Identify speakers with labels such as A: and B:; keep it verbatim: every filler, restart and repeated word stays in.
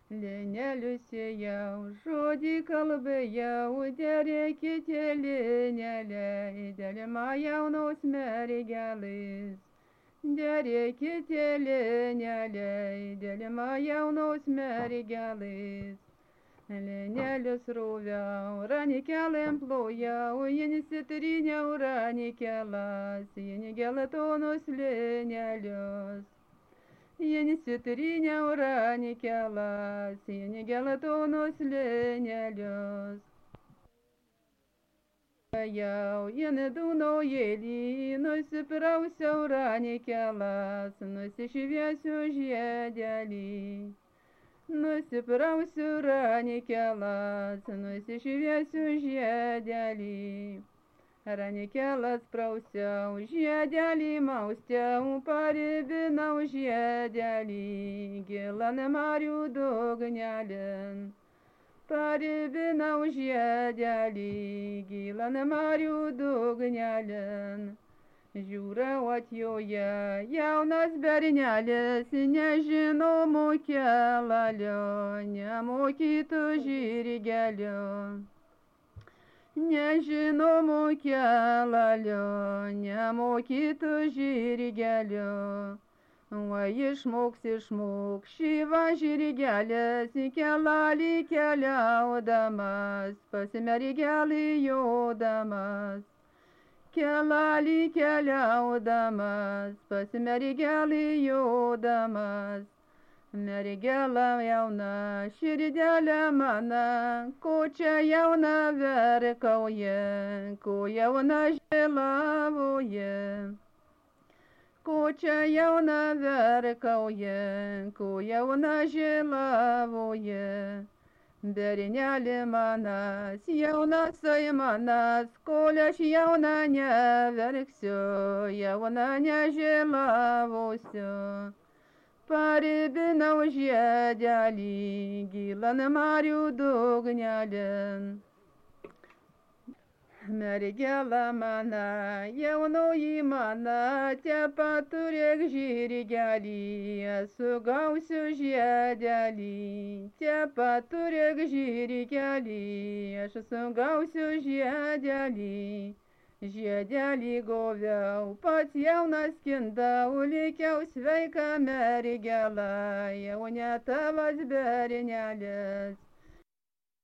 A: Linelius jau žodį kalbėjau, derėkite linelę, dėlima jaunos mergelės. Derėkite linelę, dėlima jaunos mergelės. Linelius roviau, ranikelėm plojau, jenisitryniau ranikelas, jenigelatonos linelius. Jenisitryniau ranikelas, jenigelatonos linelius. Jau jenedūno jėlį, nusipirausiau ranikelas, nusišviesiu žiedelį. Nusipirausiu ranikelas, nusišviesiu žiedelį. Ranikelas prausiau, žiedelį maustiau, paribinau žiedelį, gilan marių dugnelin. Paribinau žiedelį, gilan marių dugnelin. Žiūrau atjoje, jaunas bernelis, nežinomo kelalio, nemokytų žirgelio. Nežinomo kelalio, nemokytų žirgelio. Va išmoks, išmoks, šyva žirgelis, kelalį keliaudamas, pas mergelį jodamas. Kelalį keliaudamas, pas mergelį jodamas. Mergelė jauna, širdelė mana, ko čia jauna verkauja, ko jauna žėlavoja. Ko čia jauna verkauja, ko jauna žėlavoja. Bernelė manas, jaunasai manas, kol aš jauna neverksiu, jauna nežėlavosiu. Paribinau žiedelį, gilan marių dugnelin. Mergelė mana, jaunoji mana, tepa turėk žirgelį, sugausiu žiedelį. Tepa turėk žirgelį, aš sugausiu žiedelį. Žiedelį goviau, pats jaunas kindau, likiau sveika mergelė, jau ne tavas bernelis.